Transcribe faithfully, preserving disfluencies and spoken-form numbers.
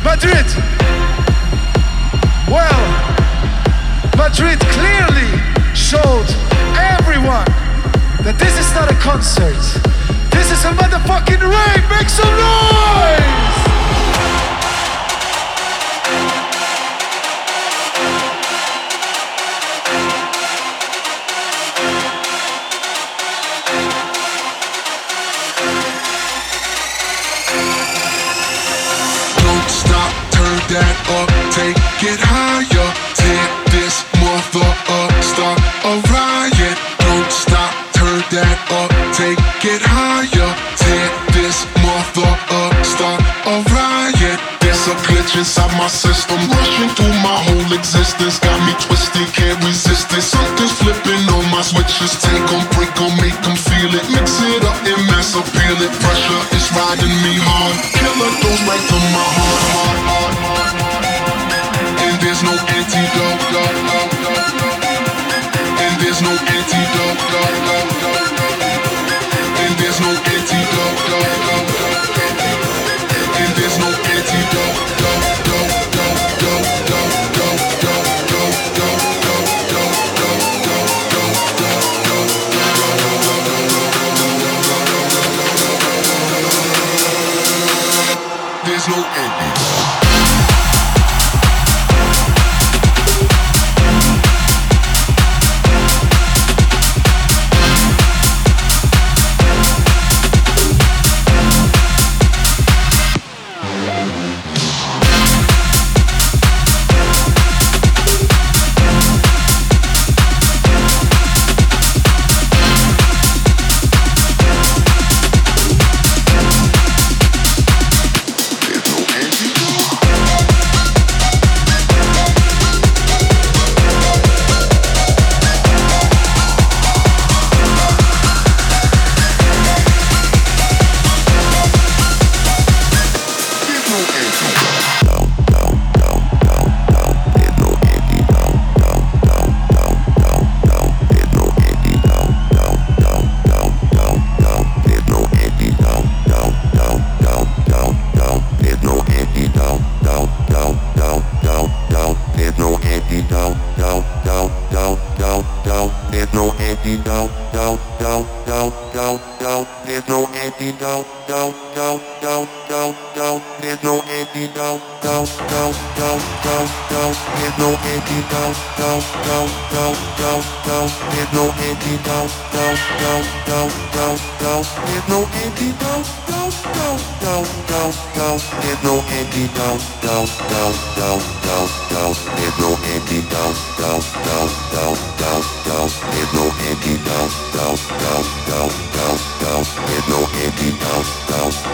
Madrid. Well, Madrid clearly showed everyone that this is not a concert. This is a motherfucking rave. Make some noise! Don't stop, turn that up, take it higher. Tear this mother up, start a riot. Don't stop, turn that up, take it higher. Tear this mother up, start a riot. There's a glitch inside my system, rushing through my whole existence. Got me twisted, can't resist it. Something's flipping on my switches. Take 'em, break 'em, make 'em feel it. Mix it up and mass appeal it. Pressure is riding me hard. Killer goes right to my heart, heart, heart, heart, heart. And there's no antidote, no, no, no, no. And there's no antidote, no, no, no, no. And there's no antidote, no, no, no, no. And there's no antidote, no, no, no, no, no, no, no, no, no, no, no, no, no. There's no antidote. There's no antidote.